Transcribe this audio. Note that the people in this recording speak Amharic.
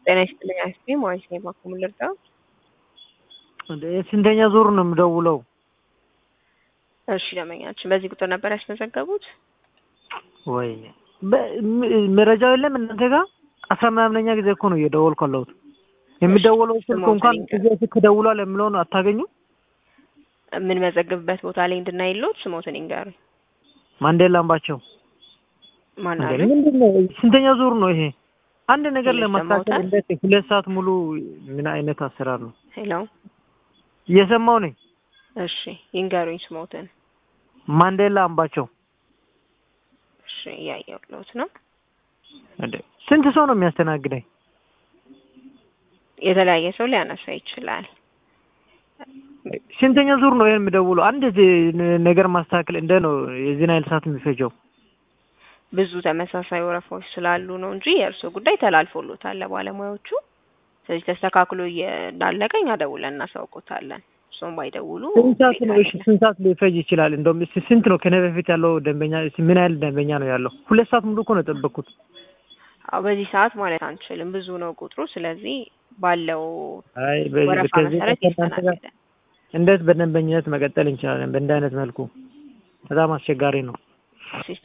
ጤና ይስጥልኝ አስቴ ማለት ነው ማኩምልርዳ ስንተኛ ዙር ነው የምደውለው? እሺ ለማኛችን በዚህ ቁጥር ነበር ያስመዘገቡት ወይ መረጃው የለም እናንተ ጋር 10 ምናምንኛ ጊዜ እኮ ነው እየደወልኩ ያለሁት። የሚደወለው ስልክ እንኳን እዚህ ስልክ ደውሏል የሚለው ነው አታገኙ? ምን መዘገብበት ቦታ ላይ እንድናይሎት ስሞትን ይንገሩ። ማንዴላ አምባቸው ማን አለ? ምንድነው ስንተኛ ዙር ነው ይሄ? አንድ ነገር ለማስተካከል እንዴት 2 ሰዓት ሙሉ ምን አይነት አሰራር ነው? ሄሎ እየሰማው ነኝ። እሺ ይንገሩኝ ስሞትን። ማንዴላ አምባቸው። እሺ ያያውሉት ነው። ስንት ሰው ነው የሚያስተናግደኝ? የተለያየ ሰው ሊያነሳ ይችላል። ስንተኛ ዙር ነው ይሄን የምደውለው? አንድ ነገር ማስተካከል እንደ ነው የዚህን አይል ሰዓት የሚፈጀው? ብዙ ተመሳሳይ ወረፋዎች ስላሉ ነው እንጂ የእርሱ ጉዳይ ተላልፎሎታል ለባለሙያዎቹ። ስለዚህ ተስተካክሎ እንዳለቀኝ ደውለን እናሳውቆታለን። እሱም ባይደውሉ ስንት ሰዓት ሊፈጅ ይችላል? እንደውም ስንት ነው ከኔ በፊት ያለው ደንበኛ ምን ያህል ደንበኛ ነው ያለው? 2 ሰዓት ሙሉ እኮ ነው የጠበቅኩት። አዎ በዚህ ሰዓት ማለት አንችልም፣ ብዙ ነው ቁጥሩ። ስለዚህ ባለው ወረፋ መሰረት ይስተናገዳል። እንዴት በደንበኝነት መቀጠል እንችላለን? በእንዲህ አይነት መልኩ በጣም አስቸጋሪ ነው።